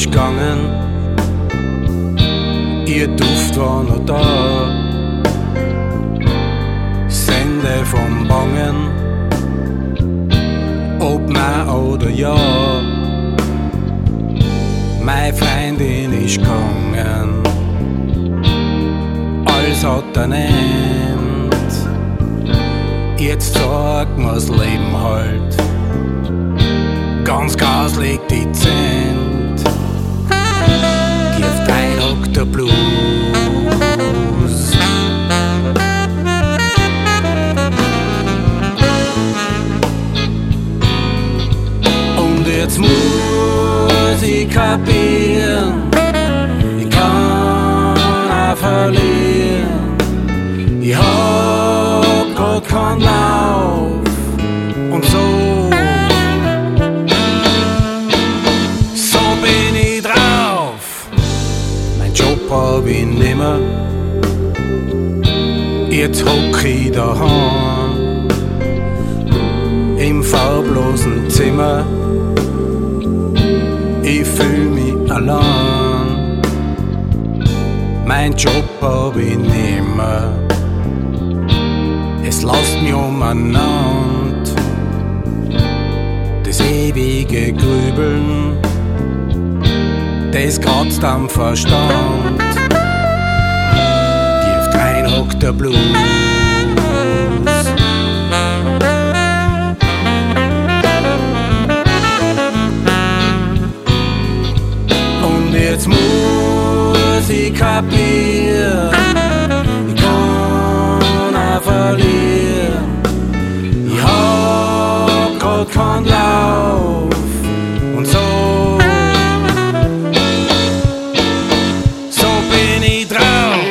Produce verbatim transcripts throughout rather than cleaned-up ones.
ist gegangen, ihr Duft war noch da. Sende vom Bangen, ob nein oder ja. Meine Freundin ist gegangen, alles hat ein End. Jetzt sagt mir's Leben halt, ganz grauslig dezent. Gibt ein Oktober Blues. Und jetzt muss ich kapieren, ich kann auch verlieren. Ich hab grad keinen Lauf und so. So bin ich drauf. Mein Job hab ich nimmer, jetzt hock ich daheim im farblosen Zimmer. Ich fühl mich allein. Mein Job hab ich nimmer, es lasst mich umeinander. Das ewige Grübeln, das kratzt am Verstand. Gibt ein Oktober Blues. Und jetzt muss ich kapieren, ich kann auch verlieren. Ich hab grad keinen Lauf und so. So bin ich drauf.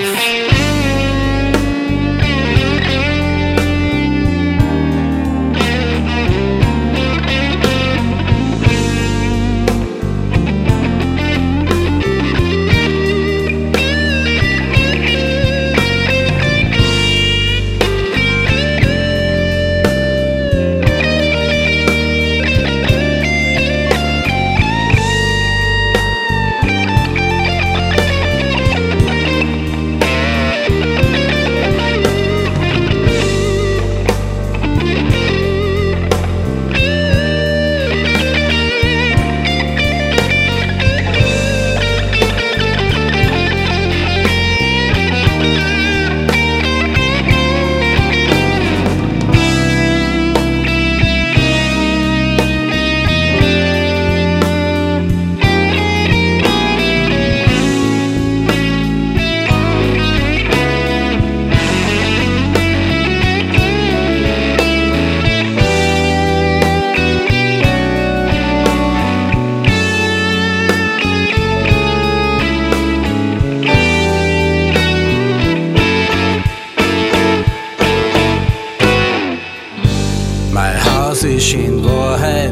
Mein Haus ist in Wahrheit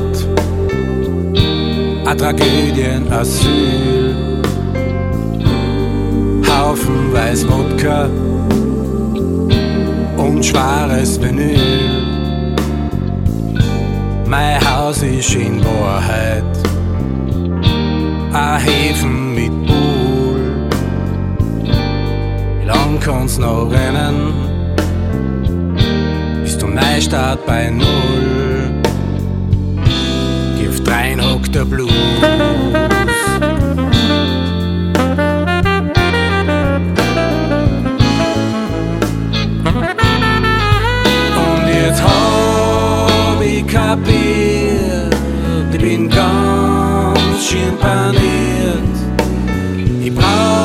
a Tragödienasyl. Haufenweis Wodka und schwares Vinyl. Mein Haus ist in Wahrheit a Häfen mit Pool. Wie lang kann's noch rennen? Bis zum Neustart bei Null. Gibt rein Oktober Blues. Und jetzt hab ich kapiert, ich bin ganz schön paniert. Ich brauch